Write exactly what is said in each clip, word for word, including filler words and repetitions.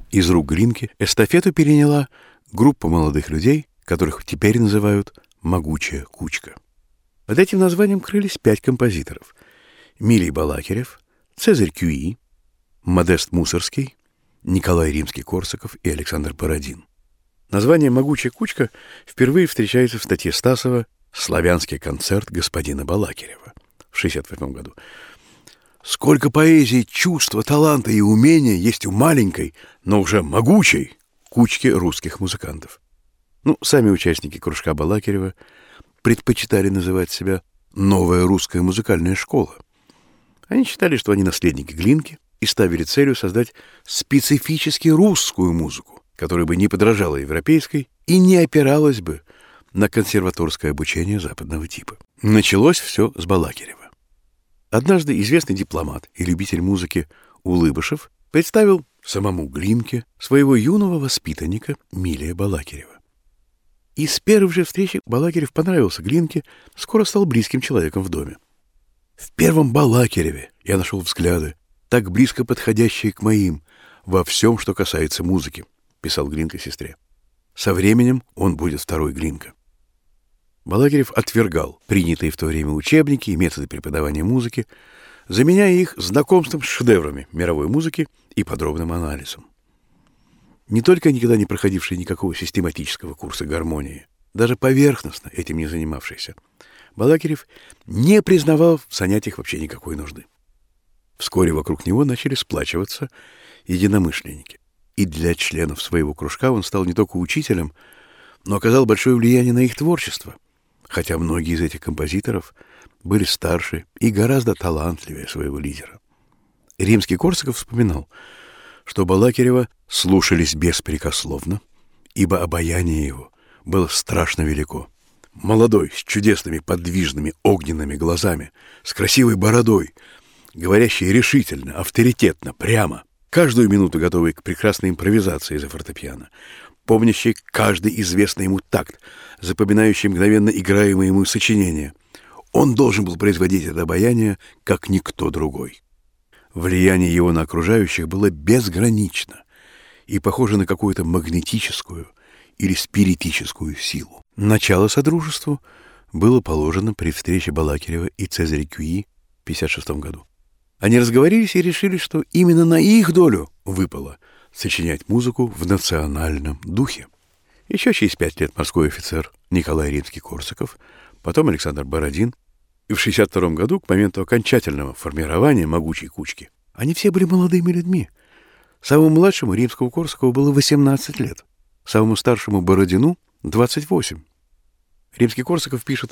Из рук Глинки эстафету переняла группа молодых людей, которых теперь называют «Могучая кучка». Под этим названием крылись пять композиторов: Милий Балакирев, Цезарь Кюи, Модест Мусорский, Николай Римский-Корсаков и Александр Бородин. Название «Могучая кучка» впервые встречается в статье Стасова «Славянский концерт господина Балакирева» в шестьдесят восьмом году. Сколько поэзии, чувства, таланта и умения есть у маленькой, но уже могучей кучки русских музыкантов. Ну, сами участники кружка Балакирева предпочитали называть себя «Новая русская музыкальная школа». Они считали, что они наследники Глинки, и ставили целью создать специфически русскую музыку, которая бы не подражала европейской и не опиралась бы на консерваторское обучение западного типа. Началось все с Балакирева. Однажды известный дипломат и любитель музыки Улыбышев представил самому Глинке своего юного воспитанника Милия Балакирева. И с первой же встречи Балакирев понравился Глинке, скоро стал близким человеком в доме. «В первом Балакиреве я нашел взгляды, так близко подходящие к моим, во всем, что касается музыки», — писал Глинка сестре. «Со временем он будет второй Глинка». Балакирев отвергал принятые в то время учебники и методы преподавания музыки, заменяя их знакомством с шедеврами мировой музыки и подробным анализом. Не только никогда не проходивший никакого систематического курса гармонии, даже поверхностно этим не занимавшийся, Балакирев не признавал в занятиях вообще никакой нужды. Вскоре вокруг него начали сплачиваться единомышленники. И для членов своего кружка он стал не только учителем, но оказал большое влияние на их творчество, хотя многие из этих композиторов были старше и гораздо талантливее своего лидера. Римский-Корсаков вспоминал, что Балакирева слушались беспрекословно, ибо обаяние его было страшно велико. Молодой, с чудесными подвижными огненными глазами, с красивой бородой, говорящий решительно, авторитетно, прямо, каждую минуту готовый к прекрасной импровизации за фортепиано, помнящий каждый известный ему такт, запоминающий мгновенно играемые ему сочинения. Он должен был производить это обаяние, как никто другой. Влияние его на окружающих было безгранично и похоже на какую-то магнетическую или спиритическую силу. Начало содружеству было положено при встрече Балакирева и Цезаря Кюи в пятьдесят шестом году. Они разговорились и решили, что именно на их долю выпало сочинять музыку в национальном духе. Еще через пять лет морской офицер Николай Римский-Корсаков, потом Александр Бородин, и в шестьдесят втором году, к моменту окончательного формирования могучей кучки, они все были молодыми людьми. Самому младшему Римскому-Корсакову было восемнадцать лет, самому старшему Бородину — двадцать восемь. Римский-Корсаков пишет: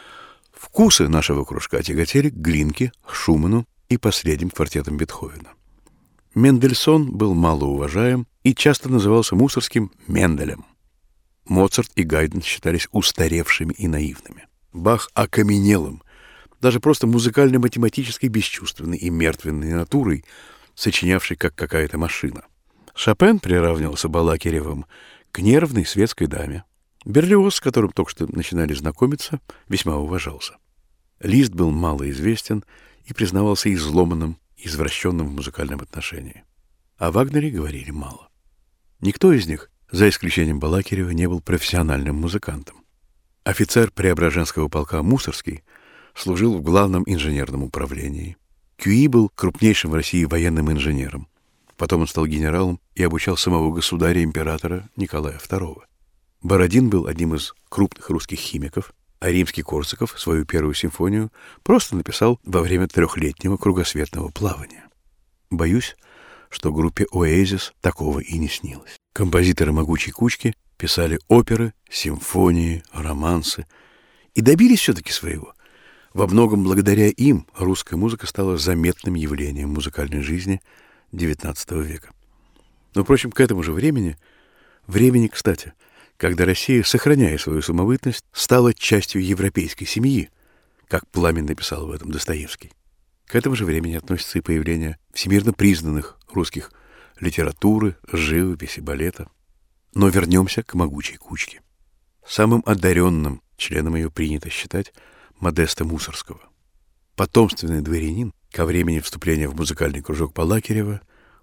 «Вкусы нашего кружка тяготели к Глинке, к Шуману и последним квартетам Бетховена. Мендельсон был малоуважаем и часто назывался Мусорским Менделем. Моцарт и Гайден считались устаревшими и наивными. Бах окаменелым, даже просто музыкально-математической бесчувственной и мертвенной натурой, сочинявшей как какая-то машина. Шопен приравнивался Балакиревым к нервной светской даме. Берлиоз, с которым только что начинали знакомиться, весьма уважался. Лист был малоизвестен и признавался изломанным, извращенным в музыкальном отношении. О Вагнере говорили мало. Никто из них, за исключением Балакирева, не был профессиональным музыкантом. Офицер Преображенского полка Мусорский служил в главном инженерном управлении. Кюи был крупнейшим в России военным инженером. Потом он стал генералом и обучал самого государя-императора Николая второго. Бородин был одним из крупных русских химиков, а Римский-Корсаков свою первую симфонию просто написал во время трехлетнего кругосветного плавания. Боюсь, что группе «Оазис» такого и не снилось. Композиторы «Могучей кучки» писали оперы, симфонии, романсы и добились все-таки своего. Во многом благодаря им русская музыка стала заметным явлением музыкальной жизни девятнадцатого века. Но, впрочем, к этому же времени, времени, кстати, когда Россия, сохраняя свою самобытность, стала частью европейской семьи, как пламенно писал в этом Достоевский. К этому же времени относится и появление всемирно признанных русских литературы, живописи, балета. Но вернемся к «Могучей кучке». Самым одаренным членом ее принято считать Модеста Мусорского. Потомственный дворянин ко времени вступления в музыкальный кружок Балакирева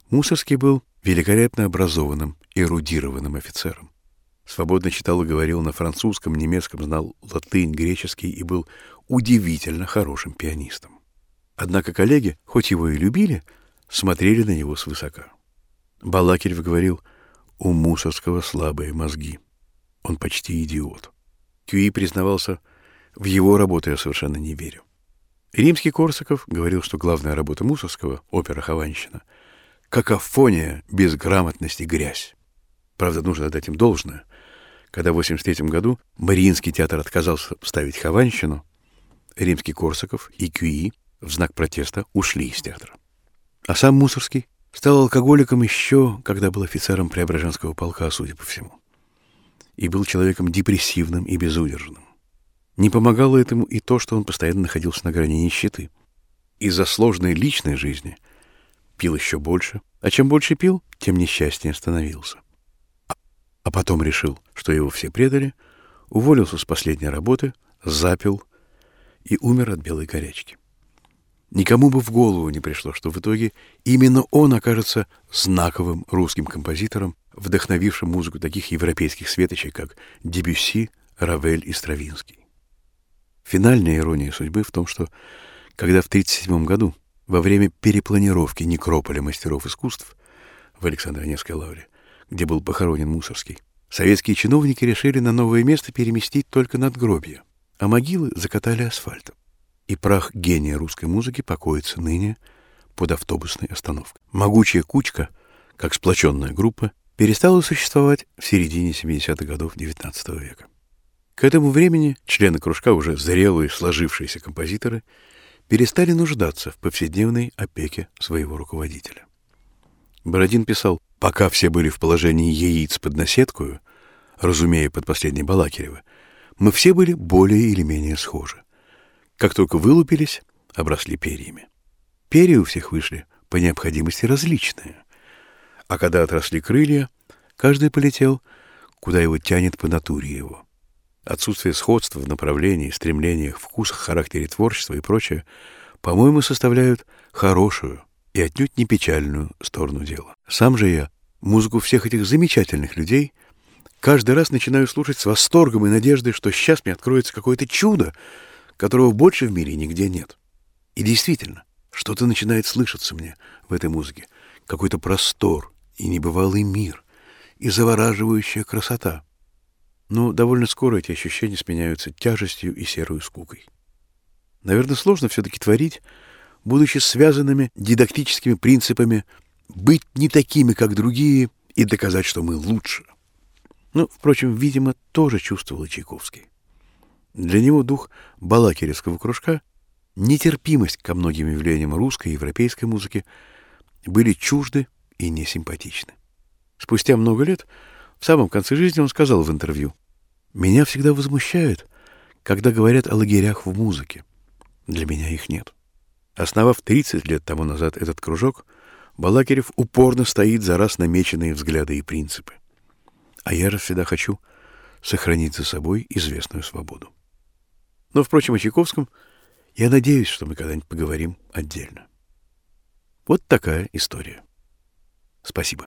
Мусорский был великолепно образованным, эрудированным офицером. Свободно читал и говорил на французском, немецком, знал латынь, греческий и был удивительно хорошим пианистом. Однако коллеги, хоть его и любили, смотрели на него свысока. Балакирев говорил: у Мусорского слабые мозги. Он почти идиот. Кюи признавался: в его работу я совершенно не верю. Римский-Корсаков говорил, что главная работа Мусорского — опера «Хованщина» — какофония, безграмотность и грязь. Правда, нужно отдать им должное. Когда в восемьдесят третьем году Мариинский театр отказался ставить «Хованщину», Римский-Корсаков и Кюи в знак протеста ушли из театра. А сам Мусорский стал алкоголиком еще, когда был офицером Преображенского полка, судя по всему. И был человеком депрессивным и безудержным. Не помогало этому и то, что он постоянно находился на грани нищеты. Из-за сложной личной жизни пил еще больше, а чем больше пил, тем несчастнее становился. А потом решил, что его все предали, уволился с последней работы, запил и умер от белой горячки. Никому бы в голову не пришло, что в итоге именно он окажется знаковым русским композитором, вдохновившим музыку таких европейских светочей, как Дебюсси, Равель и Стравинский. Финальная ирония судьбы в том, что когда в тридцать седьмом году, во время перепланировки некрополя мастеров искусств в Александро-Невской лавре, где был похоронен Мусорский, советские чиновники решили на новое место переместить только надгробия, а могилы закатали асфальтом. И прах гения русской музыки покоится ныне под автобусной остановкой. Могучая кучка, как сплоченная группа, перестала существовать в середине семидесятых годов девятнадцатого века. К этому времени члены кружка, уже зрелые, сложившиеся композиторы, перестали нуждаться в повседневной опеке своего руководителя. Бородин писал: «Пока все были в положении яиц под наседкою, разумея под последней Балакирева, мы все были более или менее схожи. Как только вылупились, обросли перьями. Перья у всех вышли по необходимости различные. А когда отросли крылья, каждый полетел, куда его тянет по натуре его. Отсутствие сходства в направлении, стремлениях, вкусах, характере творчества и прочее, по-моему, составляют хорошую и отнюдь не печальную сторону дела. Сам же я музыку всех этих замечательных людей каждый раз начинаю слушать с восторгом и надеждой, что сейчас мне откроется какое-то чудо, которого больше в мире нигде нет. И действительно, что-то начинает слышаться мне в этой музыке. Какой-то простор и небывалый мир, и завораживающая красота. Но довольно скоро эти ощущения сменяются тяжестью и серой скукой. Наверное, сложно все-таки творить, будучи связанными дидактическими принципами быть не такими, как другие, и доказать, что мы лучше. Но, впрочем, видимо, тоже чувствовал и Чайковский. Для него дух балакиревского кружка, нетерпимость ко многим явлениям русской и европейской музыки были чужды и несимпатичны. Спустя много лет, в самом конце жизни, он сказал в интервью: «Меня всегда возмущает, когда говорят о лагерях в музыке. Для меня их нет». Основав тридцать лет тому назад этот кружок, Балакирев упорно стоит за раз намеченные взгляды и принципы. А я же всегда хочу сохранить за собой известную свободу. Но, впрочем, о Чайковском я надеюсь, что мы когда-нибудь поговорим отдельно. Вот такая история. Спасибо.